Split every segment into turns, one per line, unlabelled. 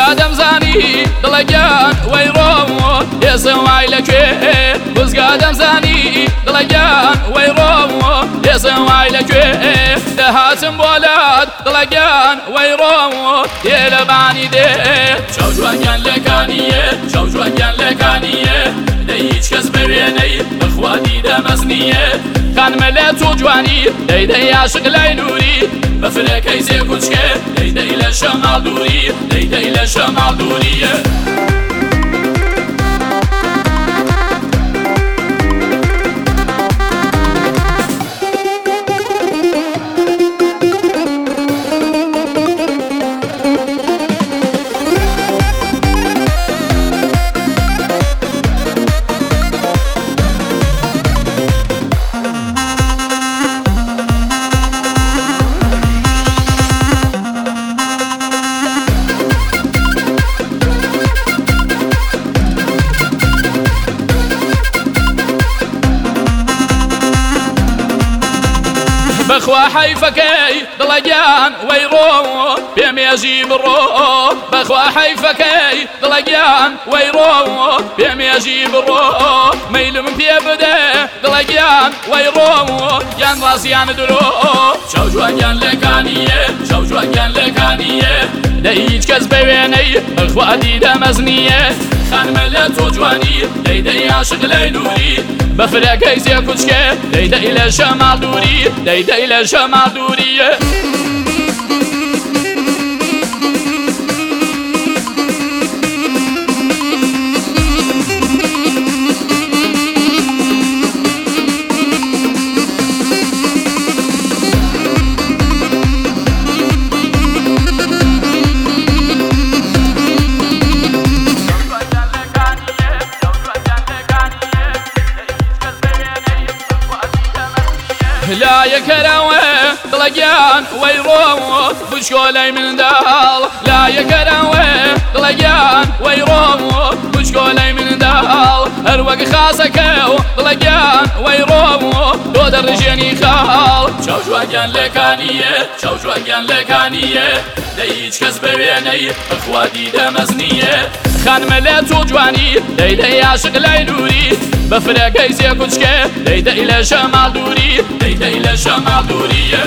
دەمزانی دڵەگیان وەی ڕۆمۆ ێسە وای لەکوێ بزگا دەمزانی دڵەگیان وەی ڕۆمۆ ێسە وای لەکوێ دەهاتم بۆ لات دڵەگیان وەی ڕۆمۆ دێ لە بانی دێ چاو جوانیان لەکانیە چاو جوانیان لەکانیە دەی هیچ کەس بەوێنەی بەخوا دیدەمەزنیە خانمە لە تۆ جوانی دەی عاشق لای نووری بەفرەکەی زێ کوچکێ دەی لە شەماڵ دووری دەی لە شەماڵ دووریە بەخوا حەیفەکەی دڵەگیان وەی ڕۆمۆ پێمێژی بڕۆ بەخوا حەیفەکەی دڵەگیان وەی ڕۆمۆ پێمێژی بڕۆ مەیلم پێ بدە دڵەگیان وەی ڕۆمۆ یان ڕاستیان درۆ چاو جوانیان لەکانیە چاو جوانیان لەکانیە دەی هیچ کەس بەوێنەی بەخوا دیدەمەزنیە خانمە لە تۆ جوانی دەی عاشق لای نووری بەفرەکەی زێ کوچکێ دەی لە شەماڵ دووری دەی لە شەماڵ دووریە لا یەکەرەوە دڵەگیان وەی ڕۆمۆ بچکۆلەی منداڵ لا یەکەرەوە دڵەگیان وەی ڕۆمۆ بچکۆلەی منداڵ هەر وەک خاسەکە و دڵەگیان وەی ڕۆمۆ تۆ دەڕژێنی خاڵ چاو جوانیان لەکانیە چاو جوانیان لەکانیە دەی هیچ کەس بەوێنەی بەخوا دیدەمەزنیە خانمە لە تۆ جوانی دەی عاشق لای نووری بەفرەکەی زێ کوچکێ دەی لە شەماڵ دووری دەی لە شەماڵ دووریە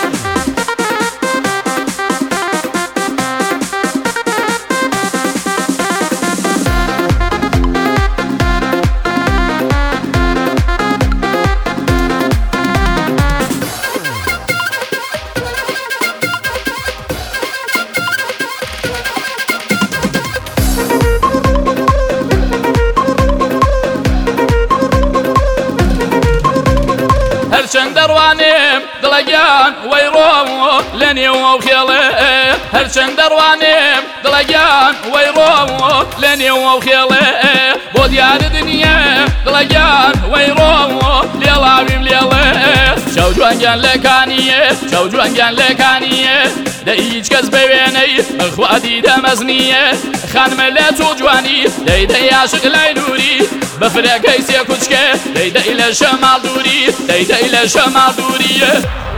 هەرچەند دەڕوانێم دڵەگیان وەی ڕۆمۆ لە نێو خێڵێ هەرچەند دەڕوانێم دڵەگیان وەی ڕۆمۆ لە نێو خێڵێ بۆ دیارە دنیە دڵەگیان وەی ڕۆمۆ لێڵاویم لێڵێ چاو جوانیان لەکانیە چاو جوانیان لەکانیە دەی هیچ کەس بەوێنەی بەخوا دیدەمەزنیە خانمە لە تۆ جوانی دەی عاشق لای نووری بەفرەکەی سێ کوچکێ دەی لە شەماڵ دووری دەی لە شەماڵ دووریە